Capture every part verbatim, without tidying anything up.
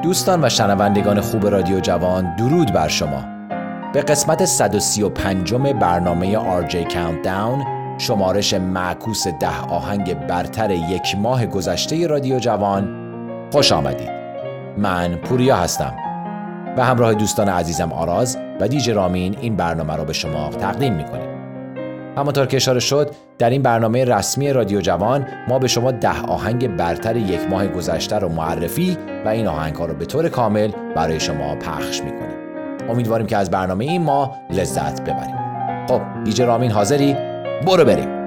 دوستان و شنوندگان خوب رادیو جوان، درود بر شما. به قسمت صد و سی و پنجم برنامه آر جی کاونتداون، شمارش معکوس ده آهنگ برتر یک ماه گذشته رادیو جوان خوش آمدید. من پوریا هستم و همراه دوستان عزیزم آراز و دیجی رامین این برنامه را به شما تقدیم می‌کنیم. همونطور که اشاره شد، در این برنامه رسمی رادیو جوان ما به شما ده آهنگ برتر یک ماه گذشته رو معرفی و این آهنگ‌ها رو به طور کامل برای شما پخش می‌کنیم. امیدواریم که از برنامه این ماه لذت ببریم. خب دیجی رامین حاضری؟ برو بریم.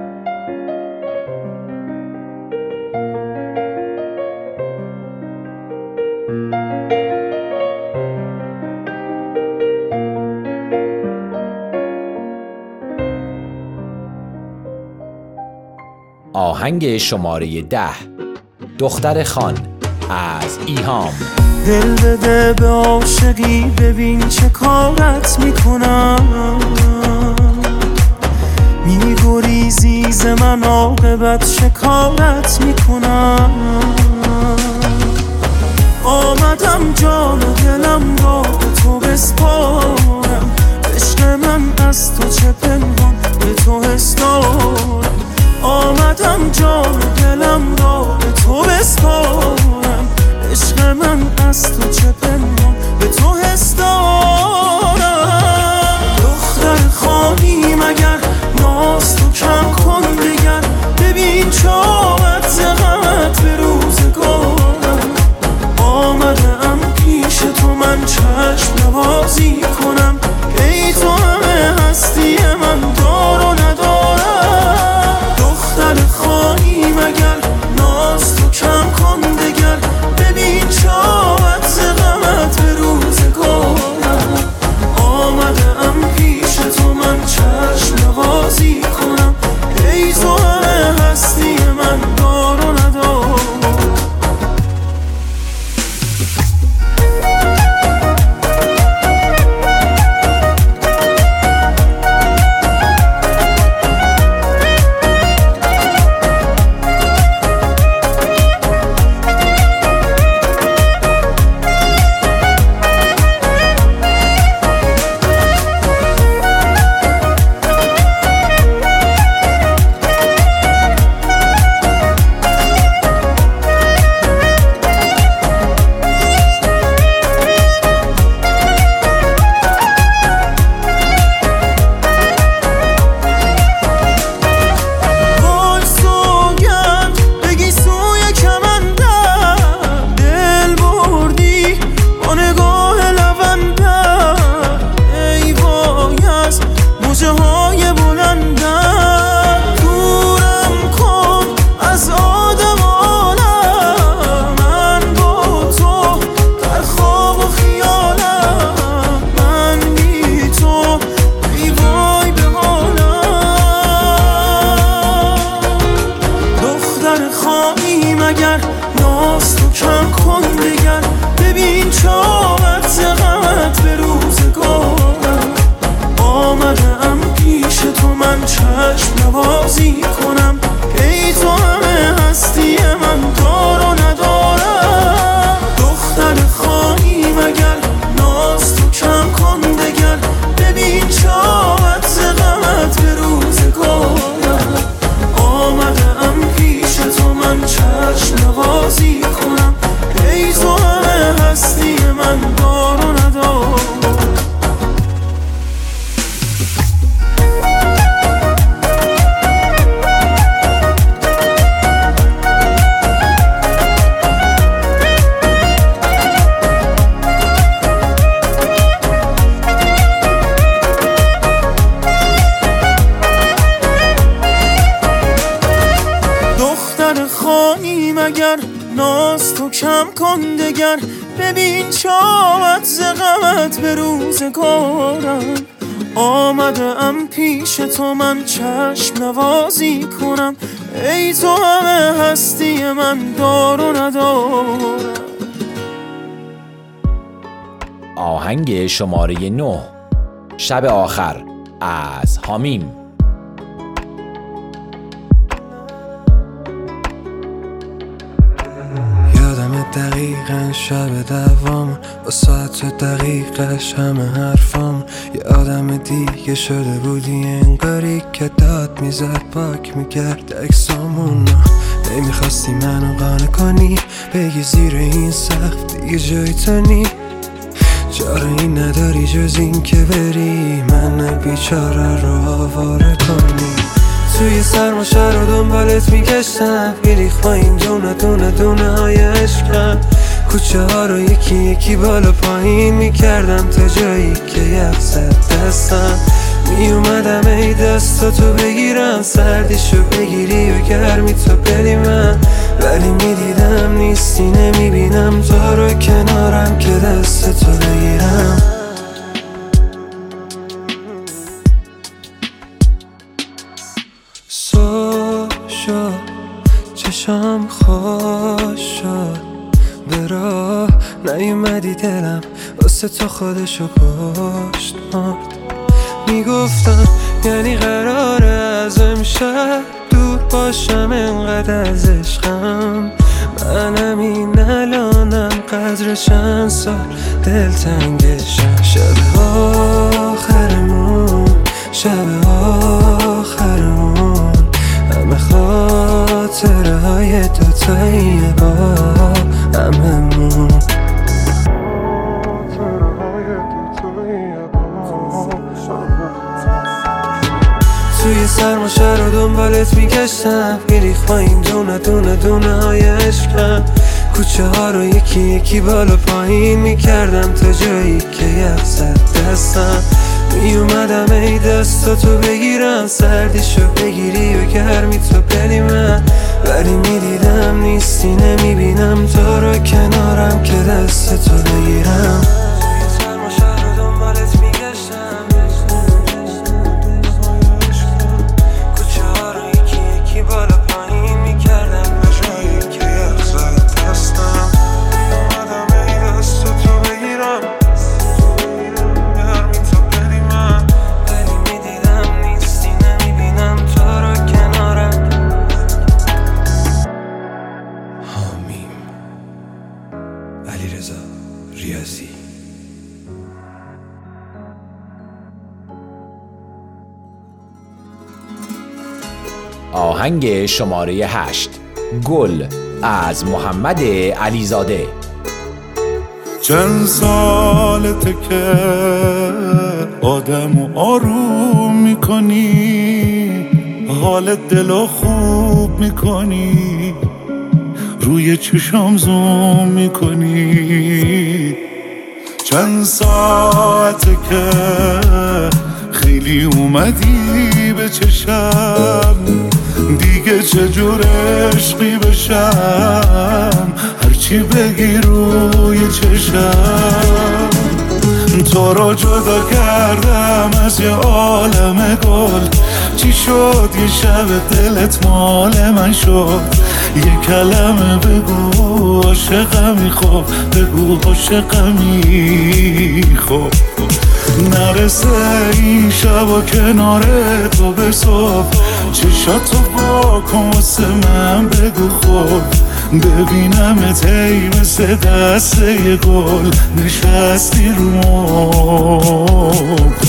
آهنگ شماره ده، دختر خان از ایهام. دل بده به عاشقی، ببین چه کارت میکنم، میگریزی ز من، عاقبت شکارت میکنم. آمدم جان و دلم را به تو بسپارم، عشق من از تو چه پنهان به تو حس دارم. آمدم جان و دلم را به تو بسپارم، عشق من از تو چه پنهان به تو حس دارم. دختر خانی مگر ناز تو کم کن دگر، ببین چاوت زغمت به روزگارم. آمده ام پیش تو من چشم نوازی کنم، ای تو همه هستی من دار و ندارم. دختر خانی مگر ناز تو کم کن دگر، ببین چاوت زغمت به روزگارم. آمده ام پیش تو من چشم نوازی کنم، ای تو همه هستی من دار و ندارم. ناز تو کم کن دگر، ببین چاوت زغمت به روزگارم. آمده ام پیش تو من چشم نوازی کنم، ای تو همه هستی من دار و ندارم. آهنگ شماره نه، شب آخر از حمیم. یادم دقیق دقیقا شب دوام با ساعت و دقیقش همه حرفام یه آدم دیگه شده بودی انگاری که داد میزد پاک میکرد اکسامونو نمیخواستی منو قانع کنی بگی زیر این سقف دیگه جای تو نی چاره این نداری جز این که بری من بیچاره رو آواره کنی توی سرماشه رو دنبالت میگشتم بیریخ با این دونه دونه دونه های عشقم کوچه ها رو یکی یکی بالا پایین میکردم تا جایی که یخ زد دستم میومدم ای دستاتو بگیرم سردیشو بگیری و گرمی تو بدی من ولی میدیدم نیستی نمیبینم تو رو کنارم که دستتو بگیرم سو شد چشم خوش شد به راه نیومدی دلم واسه تو خودشو کشت مرد میگفتم یعنی قراره از امشب دور باشم انقدر از عشقم منم این الانم قدر چند سال دلتنگشم شب آخرمون شب آخرمون همه خاطره های دوتایی با هممون توی سرماشه رو دنبالت میگشتم بیریخ با این دونه دونه دونه های عشقم کوچه ها رو یکی یکی بالا پایین میکردم تا جایی که یخ زد دستم میومدم ای دستاتو بگیرم سردیشو بگیری و گرمی تو بدی من ولی میدیدم نیستی نمیبینم تو رو کنارم که دستتو بگیرم علیرضا ریاضی آهنگ شماره هشت گل از محمد علیزاده. چند سالته که آدمو آروم میکنی حال دلو خوب میکنی روی چشام زوم میکنی چند ساعته که خیلی اومدی به چشم دیگه چجور عشقی بشم هرچی بگی روی چشم تو رو جدا کردم از یه عالم گل چی شد یه شب دلت مال من شد یه کلمه بگو عاشقمی خب بگو عاشقمی خب نرسه این شب و کنار تو به صبح چشاتو با کن واسه من بگو خب ببینم تی مثل دست یه گل نشستی رو مبل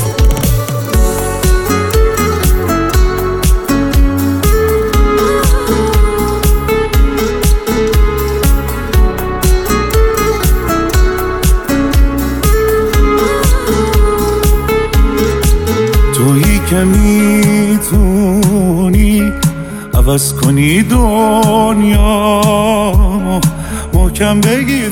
تویی که میتونی عوض کنی دنیا محکم بگی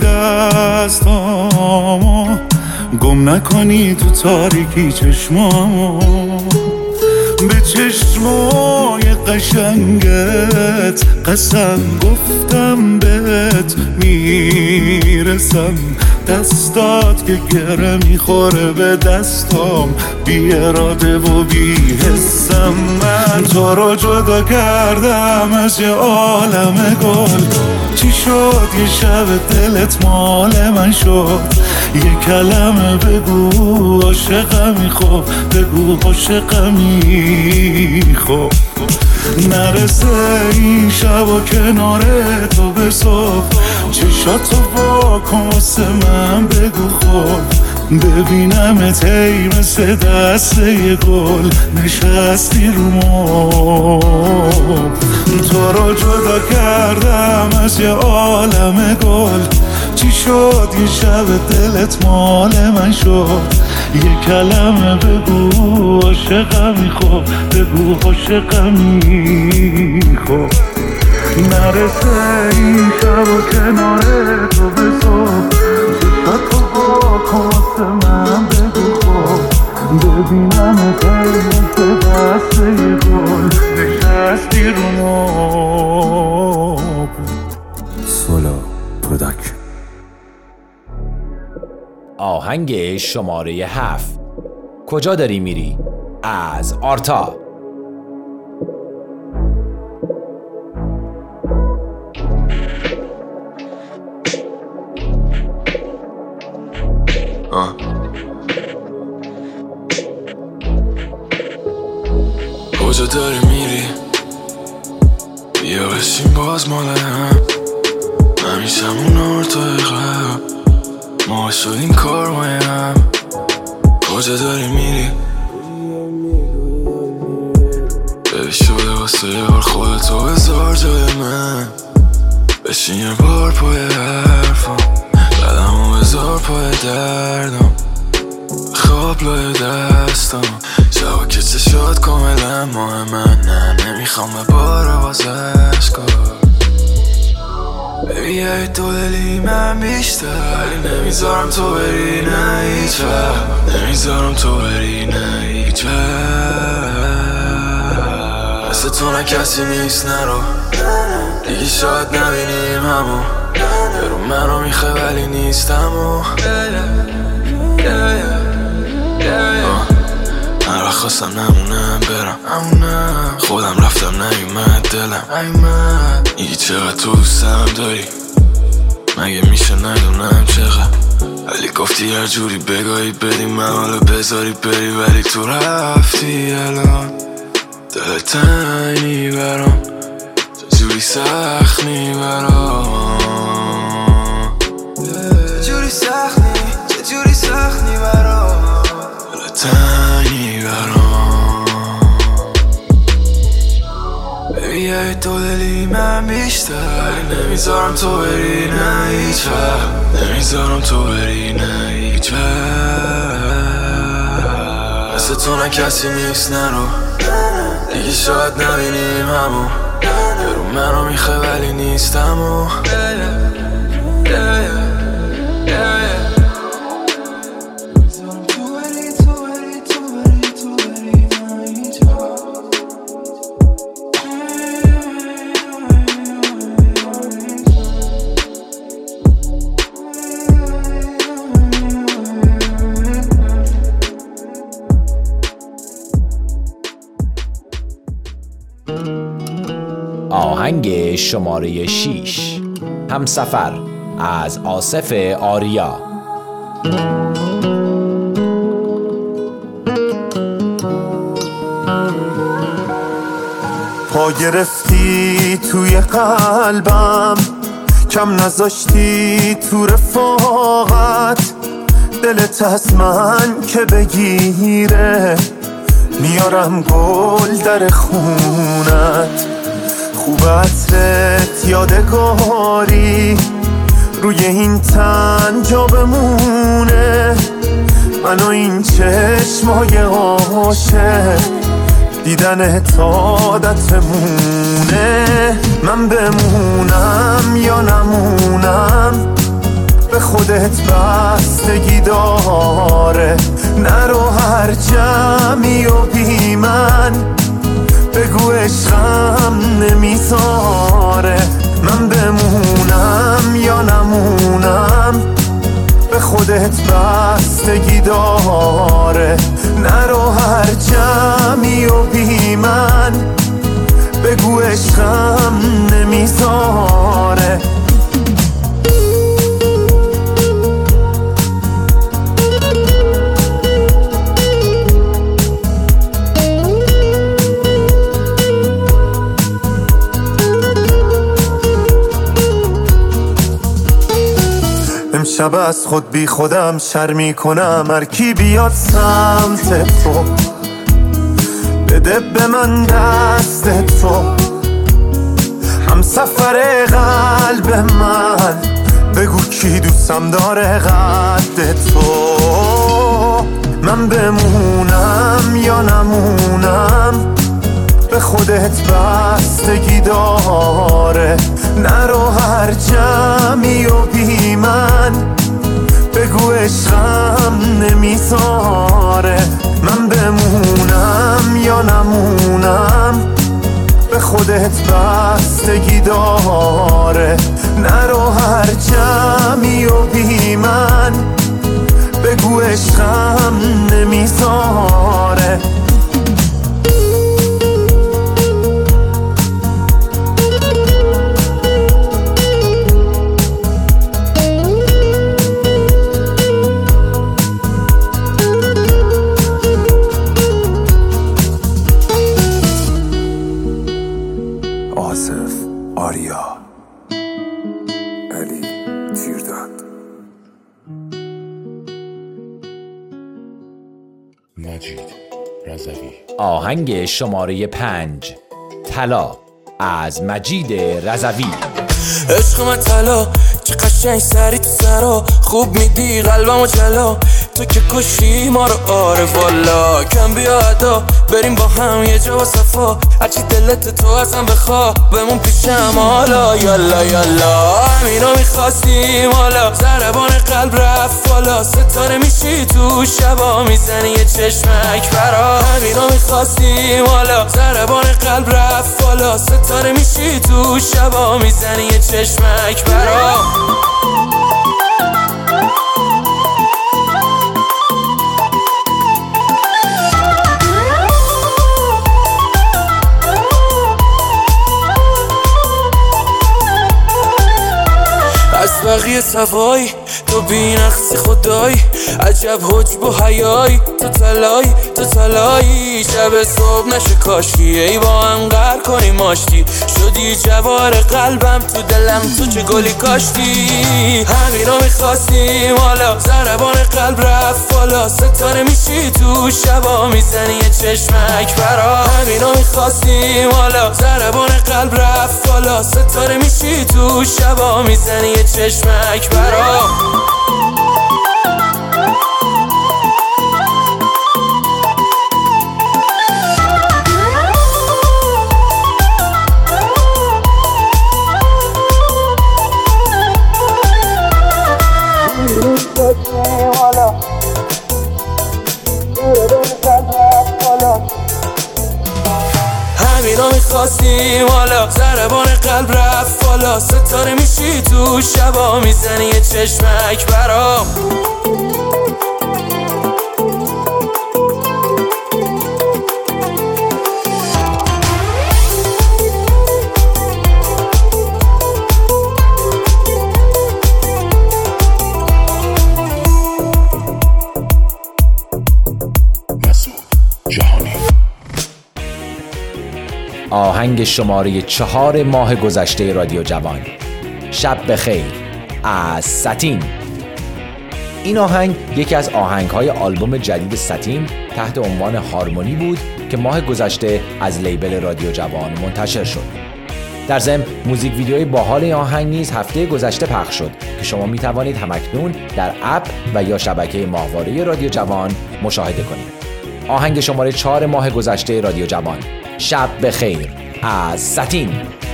دستامو گم نکنی تو تاریکی چشمامو به چشمای قشنگت قسم گفتم بهت میرسم دستات که گره میخوره به دستام بی اراده و بی حسم من تو رو جدا کردم از یه عالم گل چی شد یه شب دلت مال من شد یه کلمه بگو عاشقمی خب بگو عاشقمی خب نرسه این شب و کنار تو به صبح چشاتو واکن واسه من بگو خب ببینمت هی مثل دسته ی گل نشستی رو مبل تو رو جدا کردم از یه عالم گل چی شد یه شب دلت مال من شد یه کلمه بگو عاشقمی خب بگو عاشقمی خب نرسه این شب و کنار تو به صبح چشات تو واکن واسه من بگو خب ببینم تیمت دسته ی گل نشستی رو مبل. سولو پروداکشن. آهنگ شماره هفت کجا داری میری؟ از آرتا. آه. کجا داری میری؟ بیا بشین باز مال هم همیشه همون آرتای قبل ما شدیم کار مایم. کجا داری میری؟ ببی شده واسه یار خودتو بذار جای من بشین یه بار پای حرفم قدمو بذار پای دردم خواب لای دستم شبا که چشات کاملا ماه من نه نمیخوام به بار باز عشقا ببی یه دو دلی من بیشتر نمیذارم تو بری نه هیچ وقت نمیذارم تو بری نه هیچ وقت مثل تو نه کسی نیست نرو دیگه شاید نبینیم همو برو منو میخواه ولی نیستم و من را خواستم نمونم برم امونم خودم رفتم نیومد دلم میگی چقدر تو دوستم داری مگه میشه ندونم چقدر ولی گفتی هر جوری بگاهی بدی من حالا بذاری بری ولی تو رفتی الان دل تنگی برام چجوری سخت نی برام چجوری سخت نی چجوری سخت نی برام دل تنگی برام ببی یه دو دلی من بیشتر نمیذارم تو بری نه هیچ وقت نمیذارم تو بری نه هیچ وقت مثل تو نه کسی نیست نرو دیگه شاید نبینیم همو برو منو میخواه ولی نیستم و آهنگ شماره شیش همسفر از آصف آریا. پا گرفتی توی قلبم کم نذاشتی تو رفاقت دلت از من که بگیره میارم گل در خونت خوب عطرت یادگاری روی این تن جا بمونه من و این چشمای عاشق دیدن عادتمونه من بمونم یا نمونم به خودت بستگی داره نرو هر جمعی و بی من بگو عشقم نمیذاره من بمونم یا نمونم به خودت بستگی داره نرو هر جمعی و بی من بگو عشقم نمیذاره شب از خود بی خودم شرمی کنم، هر کی بیاد سمت تو بده به من دست تو، هم سفر قلب من بگو کی دوستم داره قد تو. من بمونم یا نمونم به خودت بستگی داره، نرو هر جمعی و بی من بگو عشقم نمیذاره. من بمونم یا نمونم به خودت بستگی داره، نرو هر جمعی و بی من بگو عشقم نمیذاره. آصف آریا علی تیرداد. مجید رضوی. آهنگ شماره پنج، طلا، از مجید رضوی. عشق من طلا، چه قشنگ سری تو سرا، خوب میدی قلبمو جلا، تو که کشی ما رو آره والا. کم بیا ادا بریم با هم یه جا با صفا، هرچی دلت تو ازم بخوا بمون پیشم حالا. یالا یالا همینا میخواستیم حالا، ضربان قلب رفت بالا، ستاره میشی تو شبا میزنی یه چشمک برا. همینا میخواستیم حالا، ضربان قلب رفت بالا، ستاره میشی تو شبا میزنی یه چشمک برا. از بقیه صفایی تو بی نقصی خدایی، عجب حجب و حیایی، تو طلایی تو طلایی. شب صبح نشه کاشکی ای با هم قهر کنیم آشتی، شدی جوار قلبم تو دلم تو چه گلی کاشتی. همینا میخواستیم حالا، ضربان قلب رفت بالا، ستاره میشی تو شبا میزنی یه چشمک برا. همینا میخواستیم حالا، ضربان قلب رفت بالا، ستاره میشی تو شبا میزنی یه چشمک برا. همینا میخواستیم حالا، ضربان قلب رفت بالا، ستاره میشی تو شبا میزنی یه چشمک برا. آهنگ شماره چهار ماه گذشته رادیو جوان، شب بخیر، از ساتین. این آهنگ یکی از آهنگ‌های آلبوم جدید ساتین تحت عنوان هارمونی بود که ماه گذشته از لیبل رادیو جوان منتشر شد. در ضمن موزیک ویدیوی باحال این آهنگ نیز هفته گذشته پخش شد که شما می توانید همکنون در اپ و یا شبکه ماهواره رادیو جوان مشاهده کنید. آهنگ شماره چهار ماه گذشته رادیو جوان، شب بخیر، از ساتین.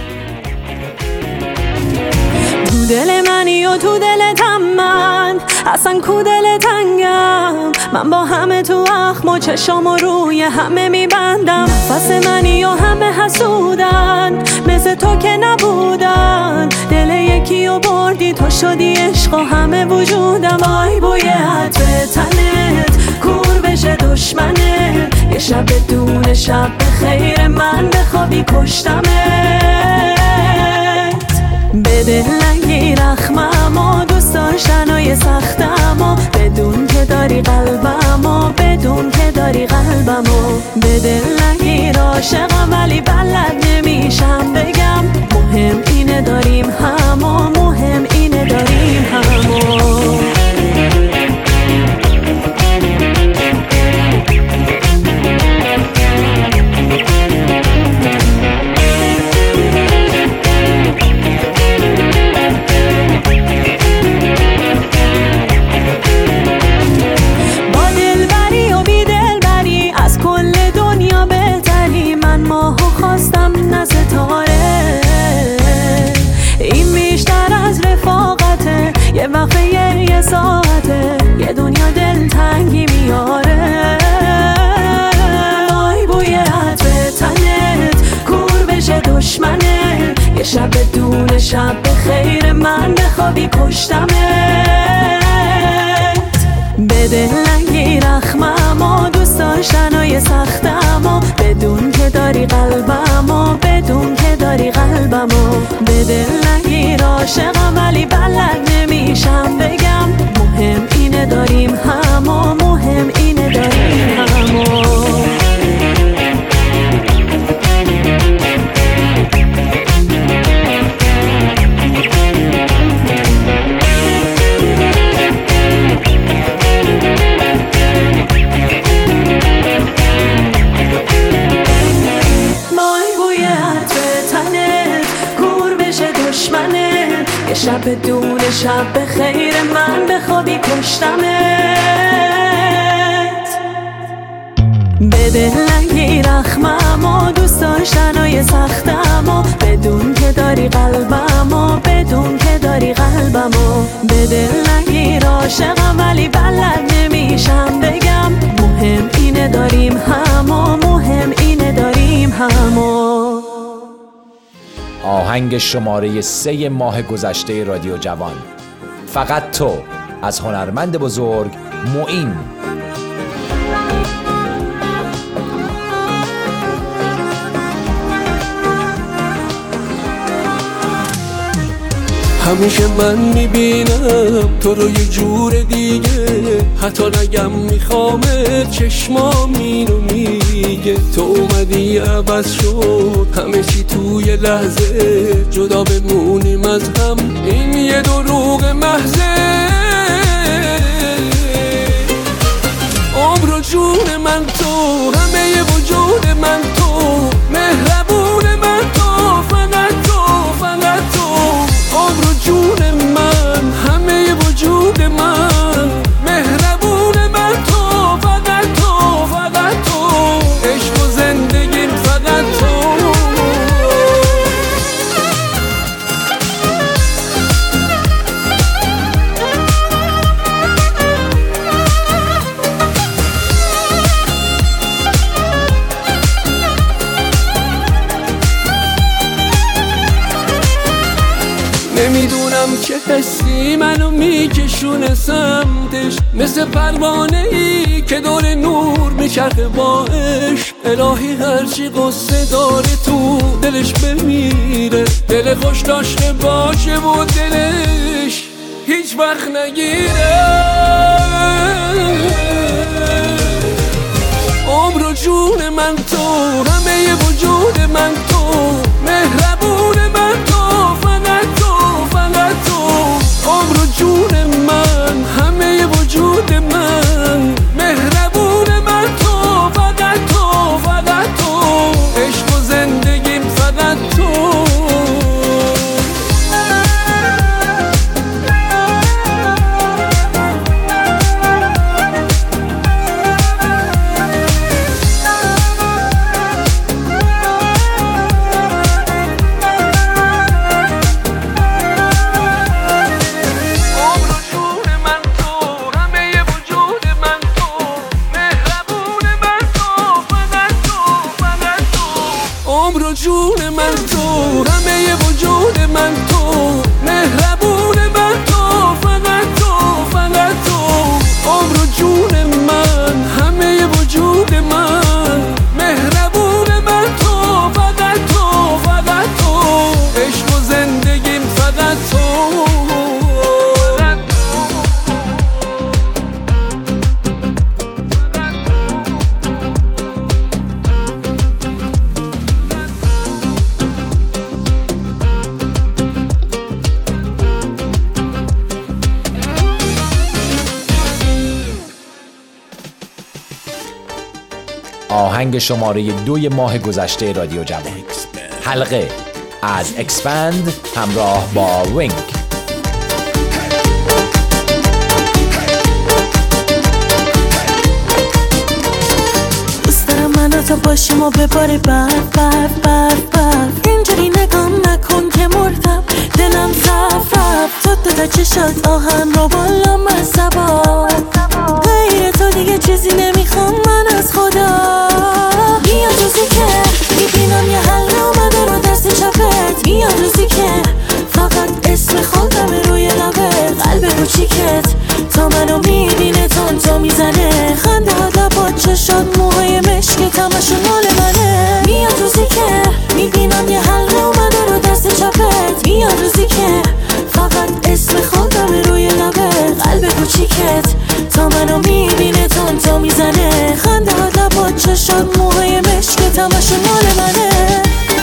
تو دل منی و تو دلتم من، اصلا کو دل تنگم، من با همه تو اخم و چشام و روی همه میبندم. نفس منی و همه حسودن، مثل تو که نبودن، دل یکی و بردی تو شدی عشق و همه وجودم. آی بوی عطر تنت کور بشه دشمنه، یه شب بدون شب بخیر من بخوابی کشتمت. به دل نگیر اخمم و دوست داشتنای سختم و بدون که داری قلبم و بدون که داری قلبم و به دل نگیر عاشقم ولی بلد نمیشم بگم. مهم اینه داریم هم و مهم اینه داریم هم و شب به خیر من بخوابی پشتمت. به دل نگیر اخممو دوست داشتنای سختمو بدون که داری قلبمو بدون که داری قلبمو. به دل نگیر عاشقم ولی بلد نمیشم بگم مهم اینه داریم همو مهم اینه داریم همو. شب بدون شب به خیر من بخوابی پشتمت. به دل نگیر اخممو دوست داشتنای سختمو بدون که داری قلبمو بدون که داری قلبمو. به دل نگیر عاشقم ولی بلد نمیشم بگم مهم اینه داریم همو مهم اینه داریم همو. آهنگ شماره سه ماه گذشته رادیو جوان، فقط تو، از هنرمند بزرگ معین. همیشه من میبینم تو رو یه جور دیگه، حتی نگم میخوامت چشمام اینو میگه. تو اومدی عوض شد همه چی توی لحظه، جدا بمونیم از هم این یه دروغ محضه. عمر و جون من تو، همه ی وجود من تو، مهربون من تو، فقط تو فقط تو. عمر و جون من، همه ی وجود من، مهربون من تو، فقط تو فقط تو. عشق و زندگیم فقط تو. نمیدونم چه حسی منو میکشونه سمتش، مثل پروانه ای که دور نور میچرخه با عشق. الهی هرچی قصه داره تو دلش بمیره، دل خوش داشته باشه و دلش هیچ وقت نگیره. عمر و جون من تو، همه ی وجود من تو، مهربون من تو، فقط تو فقط تو. عمر و جون من، همه ی وجود من، مهربون من تو، فقط تو فقط تو. عشق و زندگیم فقط تو. جون من تو، همه ی وجود من تو، مهربون من تو، فقط تو فقط تو. عمر و جون من، همه ی وجود من، مهربون من تو، فقط تو فقط تو. عشق و زندگیم فقط تو. آهنگ شماره دوی ماه گذشته رادیو جوان، حلقه از اکسپند همراه با وینگ. دوست دارم من و تو باشیم و بباره برف برف برف برف. اینجوری نگام نکن که مردم دلم رفت رفت. تو دو تا چشات آهن رو بالا مصبا، غیر تو دیگه چیزی نمیخوام من از خدا. بیا روزی که میبینم یه حل اومده رو دست چپت، بیا روزی که همشون مال منه. میاد روزی که میبینم یه حلقه اومده رو دست چپت، میاد روزی که فقط اسم خودم روی لبت، قلب کوچیکت تا منو میبینه تون تا میزنه، خنده ها لبات چشات موهای مشکت همشون مال منه.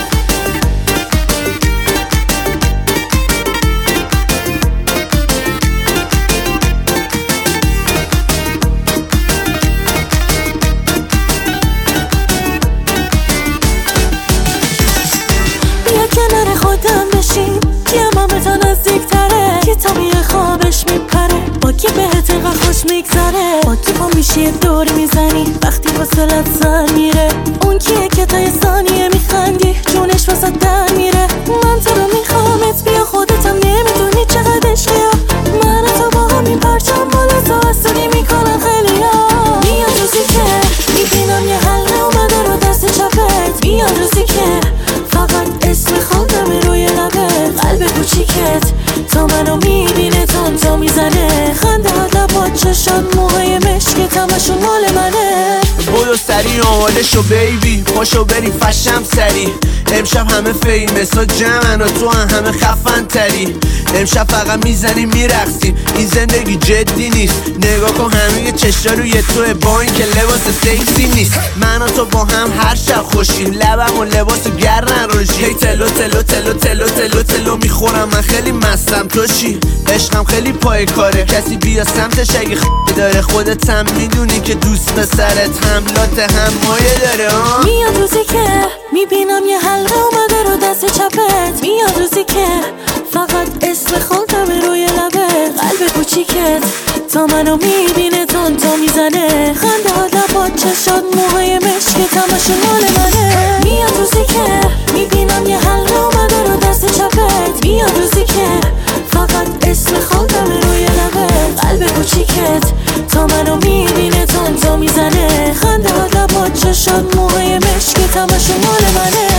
کنار خودم بشین کیم همه تا نزدیک تره، کی تا میه خوابش میپره، با کی بهت اینقدر خوش میگذره، با کی پا میشی دور میزنی وقتی واسلت سر میره، اون کیه که تا یه ثانیه میخندی جونش واسه در میره. من تو رو میخوامت بیا خودتم نمیدونی چقدر عشقی ها، من تو با همین پرچم بالا تو حسونی میکنن خیلی ها. میاد روزی که میبینم یه حلقه اومده رو دست چپت، میاد روزی که فقط اسم خودم روی لبت، قلب کوچیکت تا منو میبینه تون تا میزنه، خنده ها لبات چشات موهای مشکت همشون مال منه. بودو سری آماده شو بیبی، پاشو بریم فشم سری، امشب همه فیمس ها جمعن و تو هم همه خفن تری، امشب فقط میزنی میرقصی، این زندگی جدی نیست، نگاه کن همه چشا روی توه با این که لباس سکسی نیست، من و تو با هم هر شب خوشیم، لبم و لباس گرن روشی، هی تلو تلو تلو تلو تلو تلو میخورم، من خیلی مستم تو چی؟ عشقم خیلی پای کاره، کسی بیا سمتش اگه خ داره، خودت هم میدونی که دوست به سرت حملات هم مایه داره ها. میاد روزی که میبینم یه حلقه اومده رو دست چپت، میاد روزی که فقط اسم خودم روی لبت، قلب کوچیکت تا منو میبینه تون تا میزنه، خنده ها لبات چشات موهای مشکت همشون مال منه. میاد روزی که میبینم یه حلقه اومده رو دست چپت، میاد روزی که فقط اسم خودم روی لبت، قلب کوچیکت تا منو میبینه تون تا میزنه، خنده ها لبات چشات موهای مشکت همشون مال منه.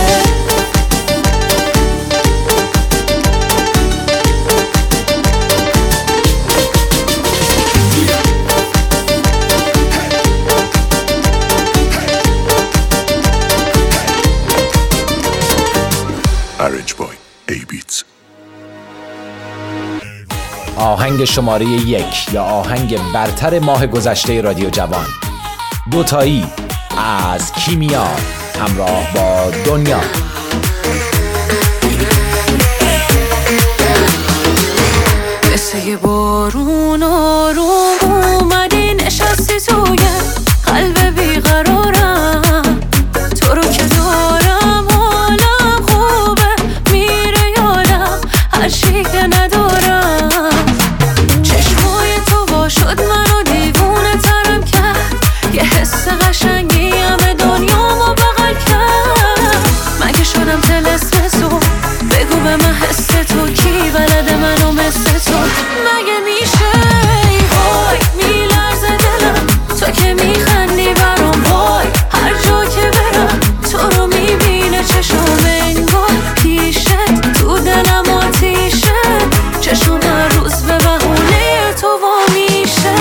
آهنگ شماره یک یا آهنگ برتر ماه گذشته رادیو جوان، دوتایی از کیمیا همراه با دنیا. مثل یه بارون آروم اومدی نشستی توی قلب بیقرارم، تو رو که دارم حالم خوبه میره یادم هر چی که ندارم، چشمای تو با شد منو دیوونه ترم کرد، یه حس قشنگی همه دنیامو بغل کرد، مگه شدم طلسم تو بگو به من حس تو کی بلده منو مثل تو، مگه میشه وای میلرزه دلم تو که میخندی برام، وای هر جا که برم تو رو میبینه چشم انگار پیشت، تو دلم آتیشه چشم هر روز به بهونه تو وا میشه.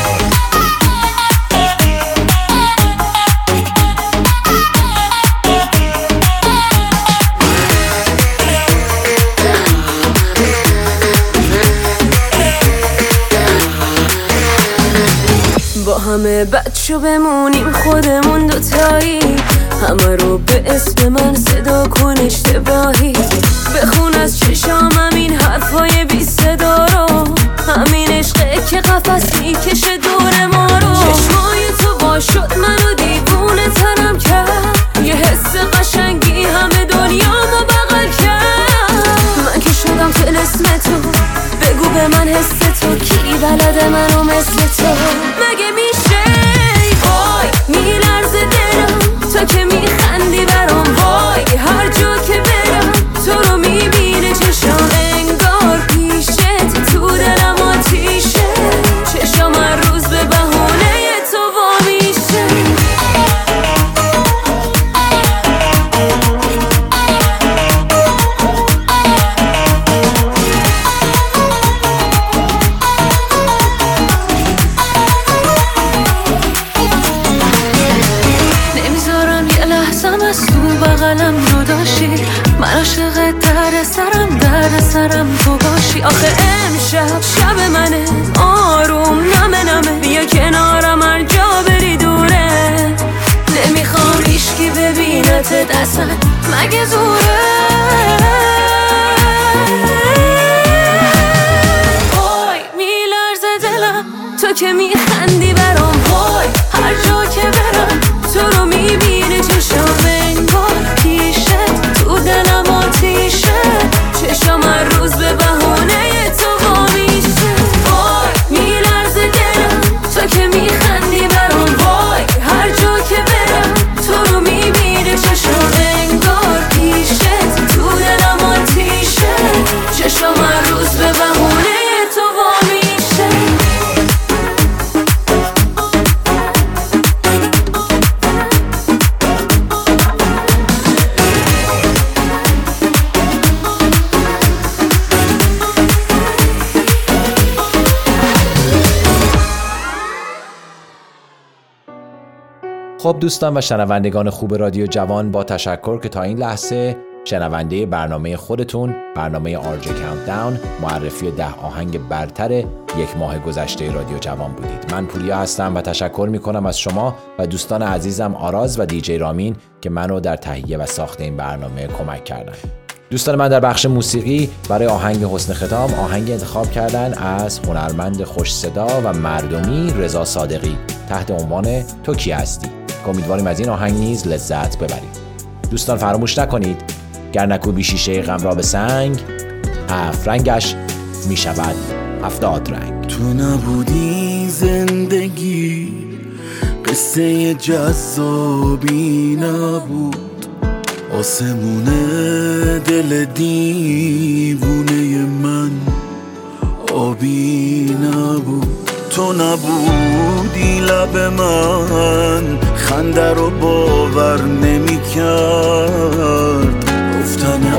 با همه بچه بمونیم خودمون دوتایی، همه رو به اسم من صدا کن اشتباهی، بخون از چشامم این حرفای بی صدا رو، همین عشقه که قفس میکشه دور ما رو، چشمای تو با شد منو دیوونه ترم کرد، یه حس قشنگی همه دنیامو بغل کرد، من که شدم طلسم تو بگو به من حس تو کی بلده منو مثل تو، مگه میشه وای میلرزه دلم تو که میخندی برام، وای هر جا که برم تو رو میبینه چشم انگار پیشت، تو دلم آتیشه چشم هر روز به بهونه تو وا میشه. نمیذارم نظرم تو باشی. آخه امشب شب منه، آروم نمه نمه، بیا کنارم هر جا بری دوره. نمیخوام هیچکی ببینتت اصلا، مگه زوره؟ وای میلرزه دلم تو که میخندی برام، وای هر جا که برم تو رو میبینه چشم انگار پیشت، تو دلم آتیشه، چشم هر روز به بهونه تو وا میشه. وای میلرزه دلم تو که میخندی برام، وای هر جا که برم تو رو میبینه چشم انگار پیشت، تو دلم آتیشه، چشم هر روز به بهونه تو وا میشه. خب دوستان و شنوندگان خوب رادیو جوان، با تشکر که تا این لحظه شنونده برنامه خودتون، برنامه آر جی کانتداون، معرفی ده آهنگ برتر یک ماه گذشته رادیو جوان بودید. من پوریا هستم و تشکر میکنم از شما و دوستان عزیزم آراز و دیجی رامین که منو در تهیه و ساخت این برنامه کمک کردن. دوستان من در بخش موسیقی برای آهنگ حسن ختام آهنگ انتخاب کردن از هنرمند خوش صدا و مردمی رضا صادقی تحت عنوان تو کی هستی. امیدواریم از این آهنگ نیز لذت ببرید. دوستان فراموش نکنید گر نکوبی شیشه غم را به سنگ، هفت رنگش می شود هفتاد رنگ. تو نبودی زندگی قصه جذابی نبود، آسمون دل دیوونه من آبی نبود. تو نبودی لب من خنده رو باور نمی کرد، گفتن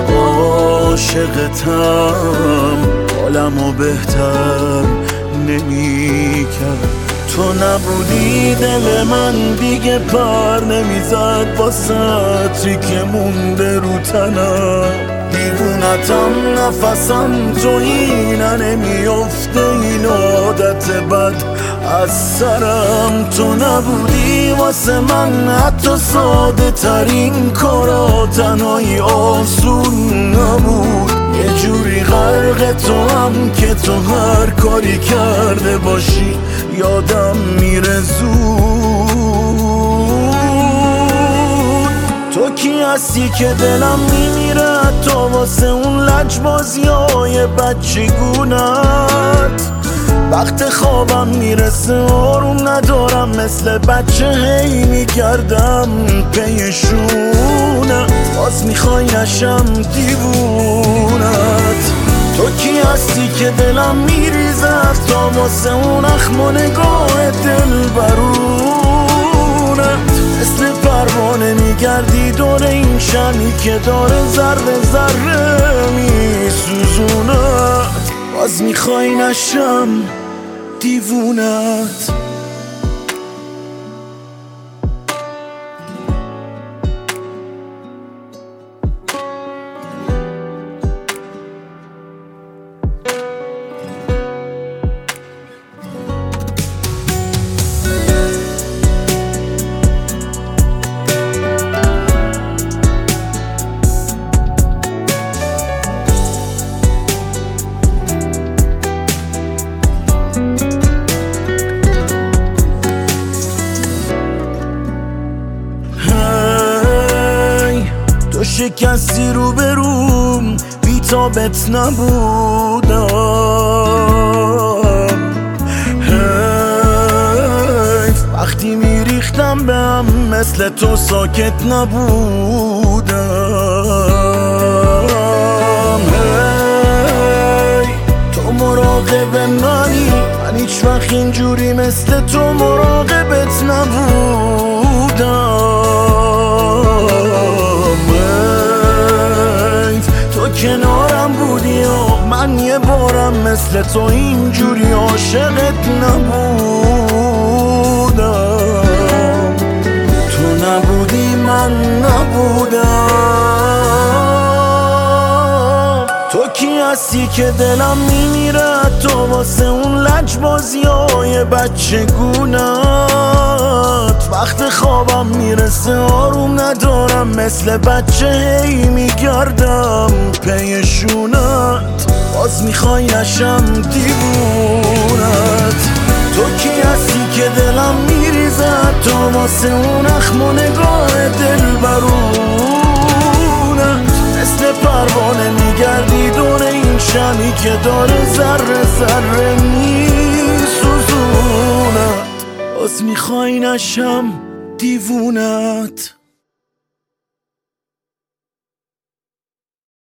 عاشقتم حالمو بهتر نمی کرد. تو نبودی دل من دیگه پر نمیزد با سطری که مونده رو تنم، دیوونتم نفسم تو اینه نمیافته این عادت بد از سرم. تو نبودی واسه من حتی ساده ترین کارا، تنهایی آسون نبود، یه جوری غرق تو هم که تو هر کاری کرده باشی یادم میره زود. تو کی هستی که دلم میمیره تا واسه اون لجبازی های بچگونت، وقت خوابم میرسه آروم ندارم مثل بچه هی میگردم پیشونه، باز میخوای نشم دیوونت. تو کی هستی که دلم میریزه تا واسه اون اخم و نگاه دل برونت، مثل پروانه میگردی دور این شمی که داره ذره ذره میسوزونت، باز میخوای نشم دیوونت. شکستی رو بروم بی تابت نبودم، حیف وقتی میریختم به هم مثل تو ساکت نبودم. هی تو مراقب منی، من هیچ وقت اینجوری مثل تو مراقبت نبودم. کنارم بودی و من یه بارم مثل تو اینجوری عاشقت نبودم. تو نبودی من نبودم. تو کی هستی که دلم میمیره تو واسه اون لجبازی های بچه گونت. وقت خوابم میرسه آروم ندارم مثل بچه هی میگردم پیشونت. باز میخوای نشم دیوونت. تو کی هستی که دلم میریزه تو واسه اون اخم و نگاه دل برونت. مثل پروانه میگردی دور این شمی که داره ذره ذره میسوزونت. باز میخوای نشم دیوونت.